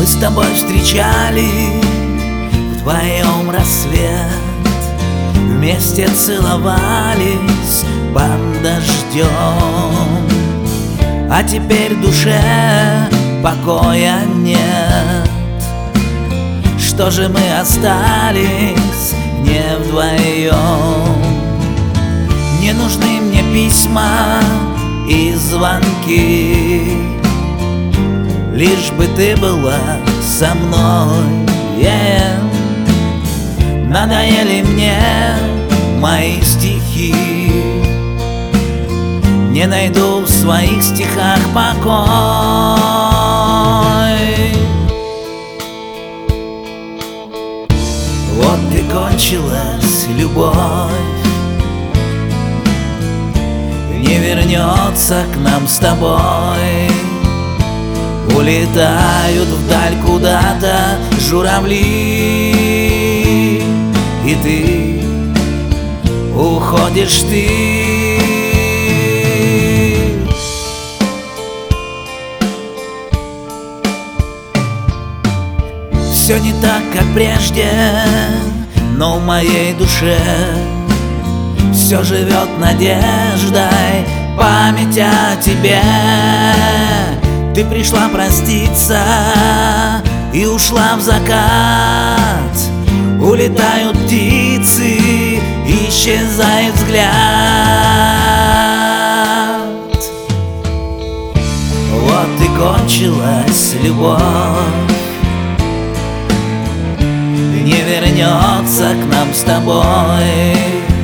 Мы с тобой встречали вдвоем рассвет, вместе целовались под дождем. А теперь душе покоя нет. Что же мы остались не вдвоем? Не нужны мне письма и звонки, лишь бы ты была со мной. Надоели мне мои стихи, не найду в своих стихах покой. Вот и кончилась любовь, не вернется к нам с тобой. Улетают вдаль куда-то журавли, и ты уходишь ты. Все не так, как прежде, но в моей душе все живет надеждой, память о тебе. Ты пришла проститься и ушла в закат. Улетают птицы, исчезает взгляд. Вот и кончилась любовь, не вернется к нам с тобой.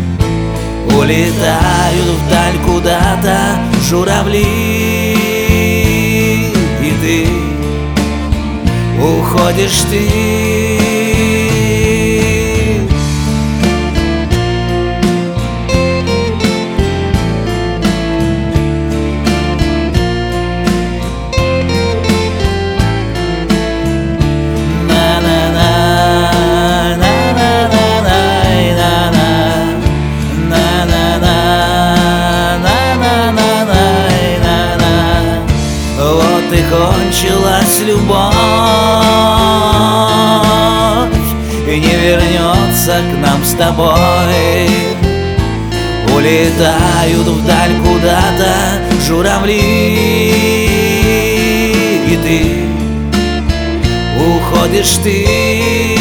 Улетают вдаль куда-то журавли, и ты уходишь ты. Вот и кончилась любовь, и не вернется к нам с тобой. Улетают вдаль куда-то журавли, и ты уходишь ты.